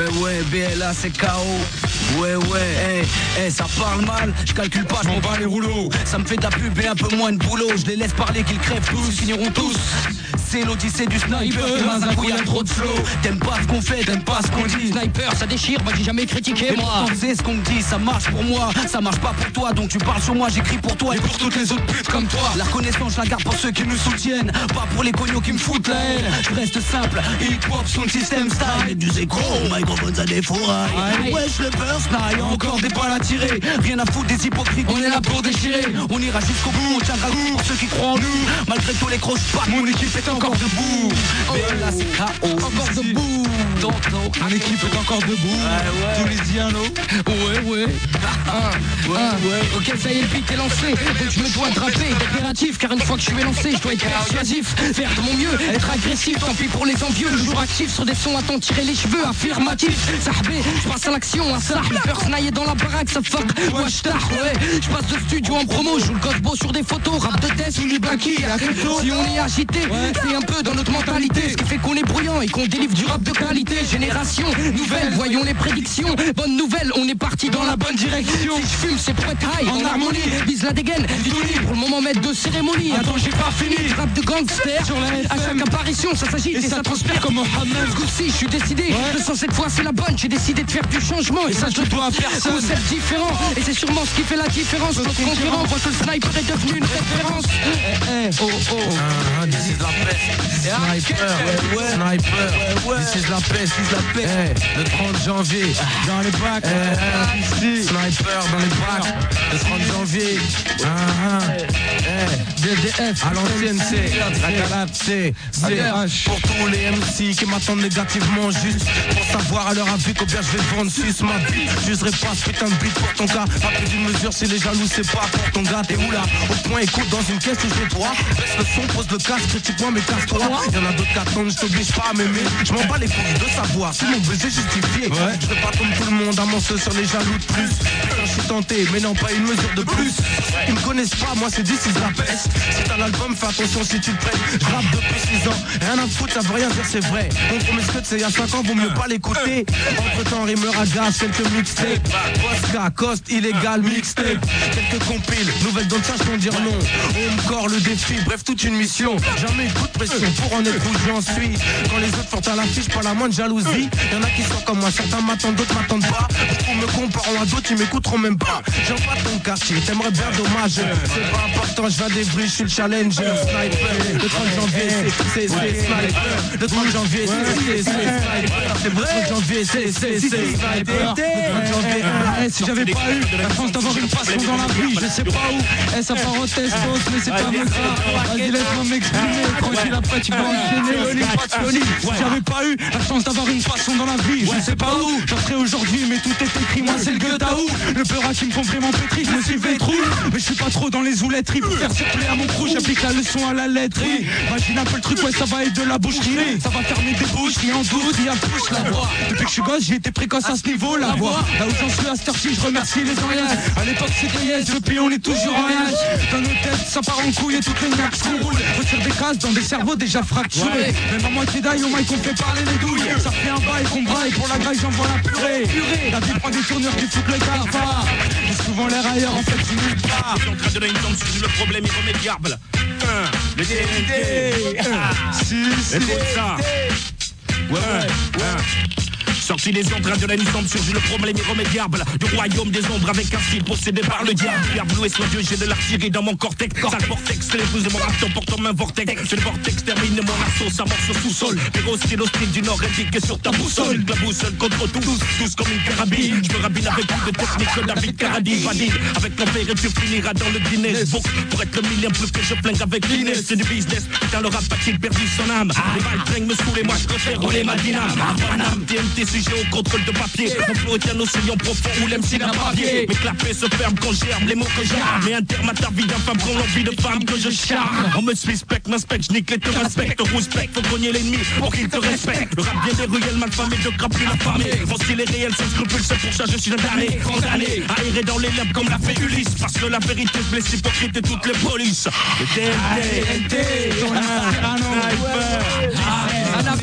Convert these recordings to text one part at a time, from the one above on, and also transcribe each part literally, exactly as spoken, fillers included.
ouais, B L A c'est K O. Ouais ouais, hey, hey, ça parle mal, je calcule pas, je m'en bats les rouleaux. Ça me fait de la pub et un peu moins de boulot. Je les laisse parler qu'ils crèvent tous, ils finiront tous. C'est l'odyssée du sniper, et dans un coup y'a trop de flow. T'aimes pas ce qu'on fait, t'aimes pas ce qu'on dit. Sniper, ça déchire, moi j'ai jamais critiqué. Mais moi, c'est ce qu'on me dit, ça marche pour moi. Ça marche pas pour toi, donc tu parles sur moi, j'écris pour toi et pour toutes les autres putes comme toi. La reconnaissance, je la garde pour ceux qui nous soutiennent, pas pour les cognos qui me foutent la haine. Je reste simple, hip-hop, son système style. Et du zéco, microphone ça défouraille. Wesh le burst, là y'a encore des balles à tirer. Rien à foutre des hypocrites, on est là pour déchirer. On ira jusqu'au bout, on tiendra le coup pour ceux qui croient en nous. Malgré tous les croches pas, mon équipe est encore debout. Mais là c'est K O, encore debout. Mon équipe est encore debout. Ouais, ouais. Tous les dianos. Ouais, ouais. Un, ouais, un. ouais. Ok, ça y est, le beat est lancé. Donc je me dois draper, dépératif. Car une fois que je suis lancé, je dois être persuasif. Faire de mon mieux, être agressif. Tant pis pour les envieux, toujours actif. Sur des sons à t'en tirer les cheveux, affirmatif. Sahbé, je passe à l'action, un sah. Le peur snaillé dans la baraque, ça fuck. Wesh tard, ouais. Je passe de studio en promo, je joue le Godbo sur des photos. Rap de test ou les Baki. Si on est agité, c'est un peu dans notre mentalité. Ce qui fait qu'on est bruyant et qu'on délivre du rap de qualité. Génération nouvelle, voyons les prédictions. Bonne nouvelle, on est parti dans la bonne direction. Si je fume, c'est pour être high, en harmonie. Vise la dégaine, vite pour le moment maître de cérémonie. Attends, j'ai pas fini. Rap de gangster, sur la à chaque apparition, ça s'agit et ça transpire comme Mohamed. Ce coup-ci, je suis décidé. Je sens cette fois, c'est la bonne. J'ai décidé de faire du changement et ça, je dois à personne. Concept différent et c'est sûrement ce qui fait la différence. Notre concurrent voit que le sniper est devenu une référence. Eh, oh, oh. Ah, this is la peste. Sniper, ouais, ouais. Sniper. Ouais, ouais. This is la peste, this is la peste. Hey, le trente janvier, dans les bacs. Hey, hey. Sniper dans les bacs. Le trente janvier. Ah, ah. Hey. D D F, à l'ancienne, c'est la galade, c'est C. Pour tous les M C qui m'attendent négativement, juste pour savoir à leur avis combien je vais vendre suce ma vie. J'userai pas ce putain de beat pour ton gars. Pas plus d'une mesure si les jaloux c'est pas pour ton gars. T'es où là? Au point écoute dans une caisse où je dois. Baisse le son, pose le casque, critique-moi mais casse-toi. Y'en a d'autres qui attendent, je t'oblige pas à m'aimer. Je m'en bats les couilles de savoir si mon baiser justifié. Ouais. Je vais pas comme tout le monde amoncer sur les jaloux de plus. Putain je suis tenté mais non pas une mesure de plus. Ils me connaissent pas, moi c'est dix, ils la peste. Si t'as l'album, fais attention si tu te prêtes. Je rappe depuis six ans, rien à foutre, ça veut rien dire, c'est vrai. Contre mes scuds, c'est il y a cinq ans, vaut mieux pas l'écouter. Entre temps, rimeur à gaz, quelques mixtapes. Posca, cost, illégal, mixtape. Quelques compiles, nouvelles dans le chat, je dire non. Encore le défi, bref, toute une mission. Jamais eu de pression pour en être où j'en suis. Quand les autres font à l'affiche, pas la moindre jalousie. Y'en a qui sont comme moi, certains m'attendent, d'autres m'attendent pas. Beaucoup me comparent à d'autres, ils m'écouteront même pas. J'en pas ton quartier, t'aimerais bien, dommage. C'est pas important, je viens des bruits, je suis le challenger. Sniper, le trente janvier, c'est, c'est, c'est Sniper. Le trente janvier, c'est, c'est, c'est Sniper. C'est vrai, le trente janvier, c'est, c'est, c'est Sniper. Si j'avais pas eu la chance d'avoir une passion dans la vie, je sais pas où. Eh, ça part au testos, mais c'est pas mon cas. Vas-y, laisse-moi m'exprimer. Tranquille, après tu peux enchaîner. Si j'avais pas eu la chance d'avoir une passion dans la vie, je sais pas où. J'en serais aujourd'hui, mais tout est écrit. Moi, c'est le Goethaou. Le peur qui me font vraiment pétri, je me suis fait trou. Mais je suis pas trop dans les ouletteries. Pour faire circuler à mon crew, j'applique la leçon à la lettre. Imagine un peu le truc, ouais, ça va être de la boucherie. Ça va fermer des bouches, rien en doute, rien pousse la voix. Depuis que je suis gosse, j'ai été précoce à ce niveau, la voix. Là où j'en suis à cette heure-ci, je remercie les orients. À l'époque, c'était yes, depuis on est toujours en rien. Dans nos têtes, ça part en couille et toutes les nappes qu'on roule. Retire des cases dans des cerveaux déjà fracturés. Même à moitié d'ail, au mic, on fait parler les douilles. Ça fait un bail qu'on braille, pour la graille, j'envoie la purée. La vie prend des tournures qui foutent le calva. J'ai souvent l'air ailleurs, en fait, je suis nulle part. Je suis en train de donner une tombe sur le problème irrémédiable. Le D N D. Si, si. Écoute ça. Ouais, ouais. Sorti des ombres de la nuit tombe sur le problème irrémédiable du royaume des ombres avec un style possédé par le diable. Diable loué soit Dieu, j'ai de l'artillerie dans mon cortex. Sale vortex, c'est l'épouse de mon raptor porte en main vortex. C'est le vortex termine mon assaut, ça morce au sous-sol. Héros style hostile du nord indiqué sur ta boussole. La boussole contre tous, tous comme une carabine. Je me rabine avec plus de technique que David Carradine. Valide avec l'enfer et tu finiras dans le Guinness Book. Pour être le million plus que je flingue avec l'Inès. C'est du business, putain le rap a-t-il perdu son âme? Les balles traînent me saoulent et moi je préfère rouler ma dyname. Paname, T M T sujet au contrôle de papier. Mon flow est un océan profond où l'M C n'a pas pied. Mes clapets se ferment quand j'herbe les mots que j'arme. Mais un terme à ta vie d'infâme prend l'envie de femme que je charme. On me suspecte, m'inspecte, je nique les te respecte. Respecte, faut cogner l'ennemi pour qu'il te respecte. Le rap vient des ruelles mal famées, je crappe plus la famille. Mon style est réel, sans scrupule, c'est pour ça je suis un damné. Condamné, aéré dans les lèvres comme l'a fait Ulysse. Parce que la vérité blesse hypocrite et toutes les polices. Le D N D, un avenir foutu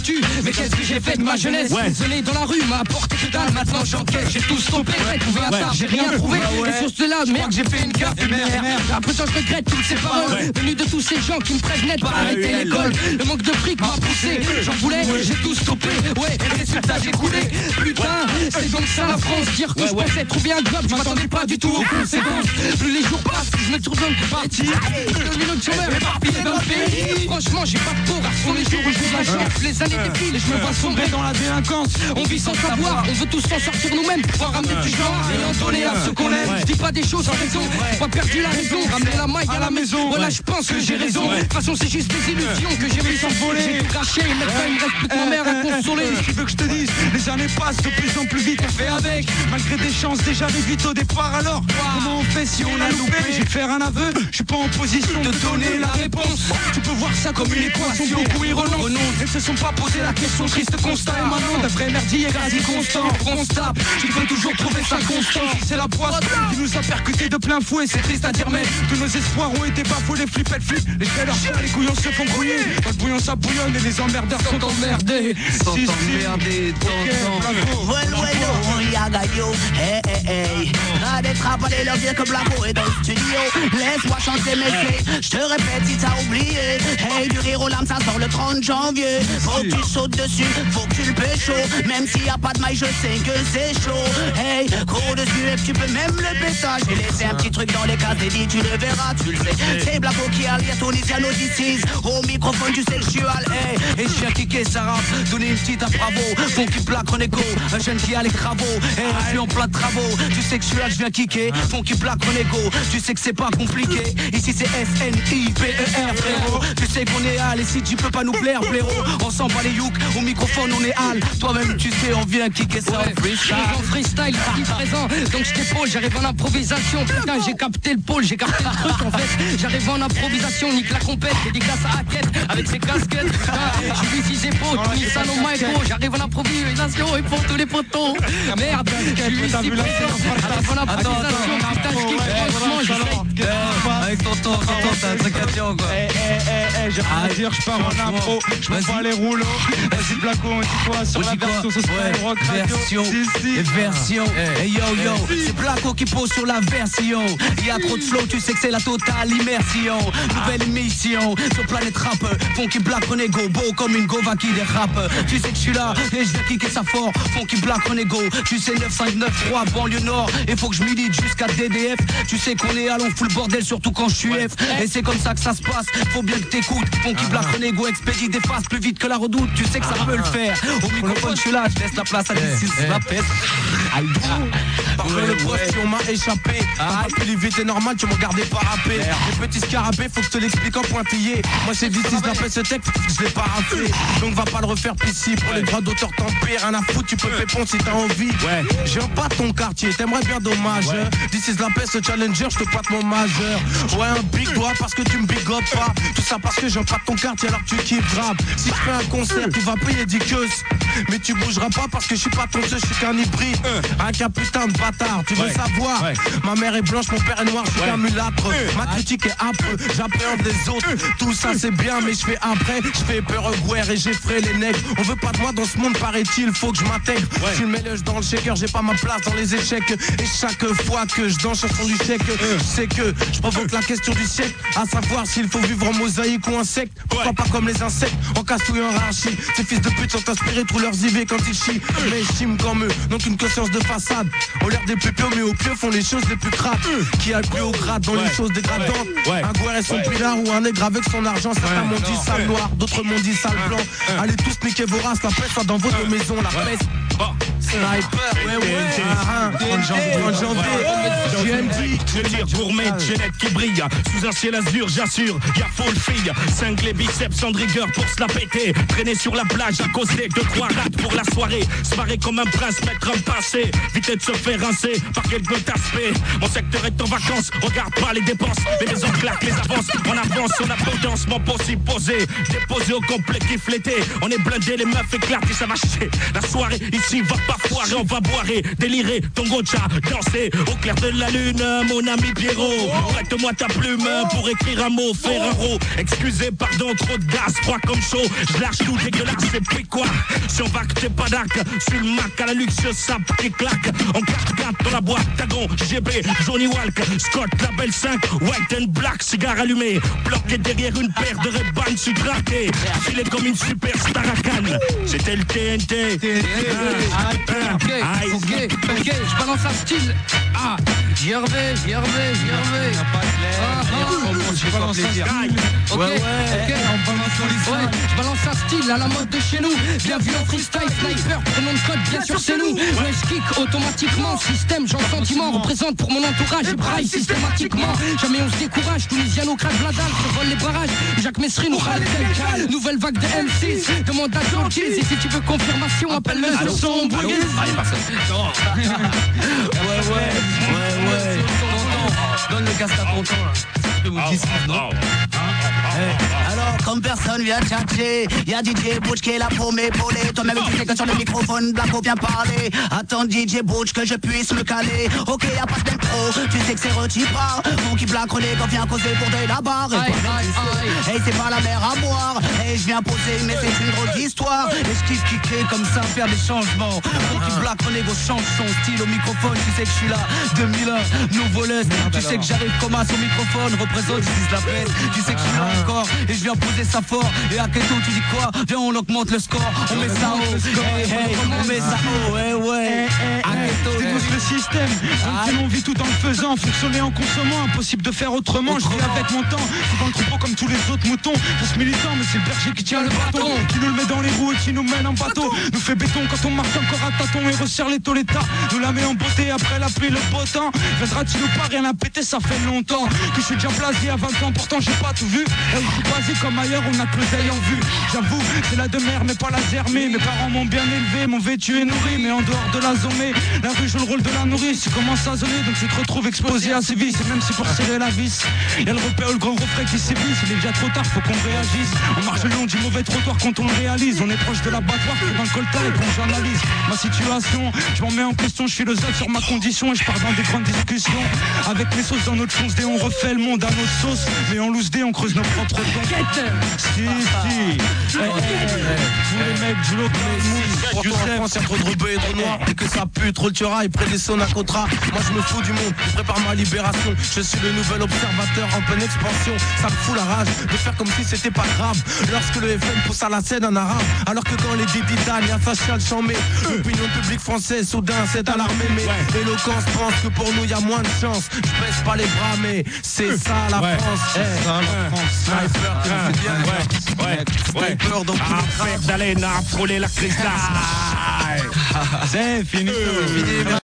foutu. Mais qu'est-ce que j'ai fait de ma jeunesse? Sonner dans la rue m'a apporté que dalle. Maintenant j'enquête, j'ai tout stoppé. Trouvé un tard, j'ai rien trouvé. Et sur cela, merde, j'ai fait une gaffe. Après ça, je regrette toutes ces paroles venues de tous ces gens qui me prévenaient de pas arrêter l'école. Le manque de fric m'a poussé. J'en voulais, j'ai tout stoppé. Ouais, et résultat, j'ai coulé. Putain, c'est donc ça la France. Dire que je pensais trouver un job, je m'attendais pas du tout aux conséquences. Plus les jours passent, je me trouve une partie. deux minutes de chômeur éparpillé dans le pays. Franchement, j'ai pas de peau, garçon, les jours où j'ai de la chance. Les années défilent et je me vois sombrer dans la délinquance. On vit sans savoir, on veut tous s'en sortir nous-mêmes. Pouvoir ramener du genre et en donner à ceux qu'on aime. Je dis pas des choses sans raison, pas perdu la raison. Ramener la maille à la maison, voilà, je pense que j'ai raison. De toute façon, c'est juste des illusions que j'ai vu s'envoler. J'ai tout gâché, maintenant il me reste plus que ma mère à consoler. Ce qu'il veut que je te dise, les années passent de plus en plus vite, on fait avec. Malgré des chances déjà réduites au départ, alors comment on fait si on a loupé? Je vais faire un aveu, je suis pas en position de donner la réponse. Tu peux voir ça comme une équation, beaucoup y renoncent. Elles se sont pas posé la question, triste constat. Et maintenant, d'un vrai merdier quasi constant. Constat, tu peux toujours trouver ça constant. C'est la poisse qui nous a percuté de plein fouet, c'est triste à dire, mais tous nos espoirs ont été bafoués. Les flippettes flippent, les trailers, les couillons se font grouiller. Dans le bouillon ça bouillonne et les emmerdeurs sont emmerdés. Sont emmerdés, tonton. Bueno, bueno, yaga yo, hey, hey, hey. Ras des trappes, allez leur dire que Blacko est dans le studio. Laisse-moi chanter mes faits, je te répète si t'as oublié. Hey, du rire aux larmes, ça sort le trente janvier. Faut que tu sautes dessus, faut que tu le pécho. Même s'il y a pas de maille, je sais que c'est chaud. Hey, cours dessus et tu peux même le pétage. J'ai laissé un petit truc dans les cases et dit tu le verras, tu le sais. C'est Blacko qui a lié Tunisiano d'ici. Au microphone, tu sais que je suis al, hey. Et je viens kicker sa rap, donner une petite à Bravo. Funky Black Renego, un jeune qui a les travaux. Et je suis en plein de travaux, tu sais que je suis là, je viens kicker. Funky Black Renego, tu sais que c'est pas compliqué. Ici c'est S N I P E R frérot. Tu sais qu'on est al et si tu peux pas nous plaire blaireau. On s'en bat les youk, au microphone on est al. Toi-même tu sais on vient kicker ça en freestyle. En freestyle, ici présent, donc je t'épaule, j'arrive en improvisation. Putain j'ai capté le pôle, j'ai capté le truc en fait. J'arrive en improvisation, nique la compète, dédicace à Hackett avec ses casquettes. J'ai vu six épaules, ni ça non micro. J'arrive en improvisation et pour tous les potos. Merde, je suis ici présent, j'arrive en improvisation. Putain je kiffe franchement, j'essaye. Avec tonton, tonton t'as un truc à dire quoi. Eh eh eh eh, j'ai rien à dire, je pars en impro, je me vois les rouleaux. Vas-y Blacko, on dit quoi sur la version ce soir rock radio? Version, version, hey yo yo, c'est Blacko qui pose sur la version. Il y a trop de flow, tu sais que c'est la totale immersion. Nouvelle émission sur Planète Rap. Funky Black Renego, beau comme une gova qui dérape. Tu sais que je suis là et je vais kicker ça fort. Funky Black Renego, tu sais neuf cinq neuf trois banlieue nord. Et faut que je milite jusqu'à D D F. Tu sais qu'on est à l'on fout le bordel surtout quand je suis F. Et c'est comme ça que ça se passe, faut bien que t'écoutes. Funky Black Renego expédie des faces plus vite que la redoute. Tu sais que ça peut le faire. Au microphone je suis là, je laisse la place à dix six la peste. Parfait le poste si on m'a échappé. Ah, plus vite et normal, tu me regardais pas rapper. Les petits scarabées, faut que je te l'explique en pointillé. Moi c'est dix six la peste, ce texte, je l'ai pas rappelé. Donc va pas le refaire ici. Pour les droits d'auteur tant pis, rien à foutre, tu peux répondre si t'as envie. J'aime pas ton quartier, t'aimerais bien dommage. dix six la peste, challenger, je te patte mon majeur. Ouais un big doigt parce que tu me big up pas. Tout ça parce que j'aime pas ton quartier alors que tu kiffes grave. Si je fais un concert, tu vas payer dix queues. Mais tu bougeras pas parce que je suis pas ton seul, je suis qu'un hybride. Un qu'un putain de bâtard, tu veux savoir? Ma mère est blanche, mon père est noir, je suis qu'un mulâtre. Ma critique est âpre, j'appréhende les autres. Tout ça c'est bien mais je fais après. Je fais peur au guerre et j'effraie les nègres. On veut pas de moi dans ce monde paraît-il, faut que je m'intègre. Je suis le mélange dans le shaker, j'ai pas ma place dans les échecs. Et chaque fois que je danse chanson du chèque, je sais que je provoque la question du siècle. À savoir s'il faut vivre en mosaïque ou insecte. Pourquoi pas comme les insectes, en casse-touille en rachis. Ces fils de pute sont inspirés tous leurs I V quand ils chient. Mais ils chiment comme eux, donc une conscience de façade. On l'air des plus pieux mais au pieux font les choses les plus crades. Qui a le plus haut grade dans les choses dégradantes. Un guerre et son pilar ou un nègre avec son argent. Certains m'ont dit sale noir, d'autres m'ont dit sale blanc. Allez tous niquer vos races, la peste soit dans votre maison, la peste. Sniper, ouais ouais. trente janvier, J M D. Je veux dire gourmet, Jeannette qui brille. Sous un ciel azur, j'assure, y'a full fille. Cinglé biceps sans rigueur pour se la péter. Traîner sur la plage à cause des deux trois rats pour la soirée. Se marrer comme un prince, mettre un passé. Vite de se faire rincer par quelques aspects. Mon secteur est en vacances, regarde pas les dépenses. Les maisons claquent, les avances. On avance, on a potence, mon possible posé. Déposé au complet qui flété. On est blindé, les meufs éclatent et ça va chier. La soirée ici va pas foiré, on va boire, délirer, ton gocha, danser au clair de la lune, mon ami Pierrot. Prête-moi ta plume pour écrire un mot, Ferraro. Excusez, pardon, trop de gaz, froid comme chaud. Je lâche tout dégueulasse, et puis quoi? Si on va que t'es pas d'ac, sur le Mac à la luxueuse sap qui claque. En quatre quatre dans la boîte, Tagon, G B, Johnny Walk, Scott, Label cinq, White and Black, cigare allumé. Bloqué derrière une paire de Ray-Ban sucraté. Il est comme une superstar à Cannes. C'était le T N T. Ok, ok, ok, je balance un style. Ah, j'y reviens, j'y reviens, j'y reviens. Je balance un style. Ok, Ouais, ouais. ok, On balance sur les ouais, je balance un style à la mode de chez nous. Bienvenue en freestyle, sniper, prénom de code, bien sûr c'est nous. Ouais, je kick automatiquement, système, genre sentiment. Représente pour mon entourage et braille systématiquement. Jamais on se décourage, Tunisiano craque la dalle, se vole les barrages. Jacques Messry nous râle tel. Nouvelle vague de M six, demande à Georges. Et si tu veux confirmation, appelle-le sur son bruit. Allez, personne. Ouais, ouais, ouais, ouais. Donne le casque à tonton là. Je vous dis ça, non? Alors, comme personne vient tchatcher, y'a D J Butch qui est là pour m'épauler. Toi-même, tu sais que sur le microphone, Blacko vient parler. Attends, D J Butch, que je puisse me caler. Ok, y'a pas d'impro, tu sais que c'est Retipa. Mon qui blague les quand vient causer pour de la barre. Et Aïe, toi, aïe, tu sais, hey, c'est pas la mer à boire. Hey, je viens poser, mais c'est une drôle d'histoire. Et je kiffe kicker comme ça, faire des changements. Mon qui blague, on négo change son style au microphone. Tu sais que je suis là, deux mille un, nouveau lust. Tu sais que j'arrive comme as au microphone, représente, je dis la peste. Tu sais que je suis là encore, et je viens poser ça fort. Et à Keto, tu dis quoi? Viens, on augmente le score, on met ça haut. Hey, hey, on met ça haut, ouais, ouais. À Keto, C'est tous le système, donc on vit tout en le faisant, fonctionner en consommant, impossible de faire autrement. Je vis avec mon temps, c'est dans le troupeau comme tous les autres moutons. Je suis militant, mais c'est le berger qui tient le bâton, qui nous le met dans les roues et qui nous mène en bateau. Nous fait béton quand on marche encore à tâtons et resserre les tolétas. Nous la met en beauté après la pluie, le beau temps. Viendra-t-il ou pas, rien à péter, ça fait longtemps que je suis déjà blasé à vingt ans, pourtant j'ai pas tout vu. Là où je suis basé comme ailleurs, on a que l'oseille en vue. J'avoue, c'est la demeure mais pas la zermée. Mes parents m'ont bien élevé, m'ont vêtu et nourri, mais en dehors de la zomée, la rue joue le rôle de la nourrice. Tu commences à zoner, donc tu te retrouves exposé à ces vices. Et même si pour serrer la vis, y'a le repère, le grand refrain qui sévisse. Il est déjà trop tard, faut qu'on réagisse. On marche le long du mauvais trottoir quand on le réalise. On est proche de l'abattoir, c'est un colta et qu'on j'analyse ma situation. Je m'en mets en question, je philosophe sur ma condition et je pars dans des grandes discussions. Avec mes sauces dans notre fonce dé, on refait le monde à notre sauce. Mais en loose dé, on creuse nos propres dons. Si, si. Tous les mecs du lot, Pour toi en France, y'a trop de rebeux et trop noirs. Et que ça pue, trop le tuera et près des zones à contrat. Moi je me fous du monde, je prépare ma libération. Je suis le nouvel observateur en pleine expansion. Ça me fout la rage de faire comme si c'était pas grave. Lorsque le F M pousse à la scène en arabe. Alors que dans les Dididan, y'a facial chambé. L'opinion publique française, soudain s'est alarmée. Mais l'éloquence pense que pour nous y'a moins de chance. Je baisse pas les bras mais c'est ça la Ouais. France. ça, la France. Sniper, tu me fais bien. Ouais, ouais, ouais. Sniper dans tous les Affaire d'haleine à frôler la cristal. C'est fini.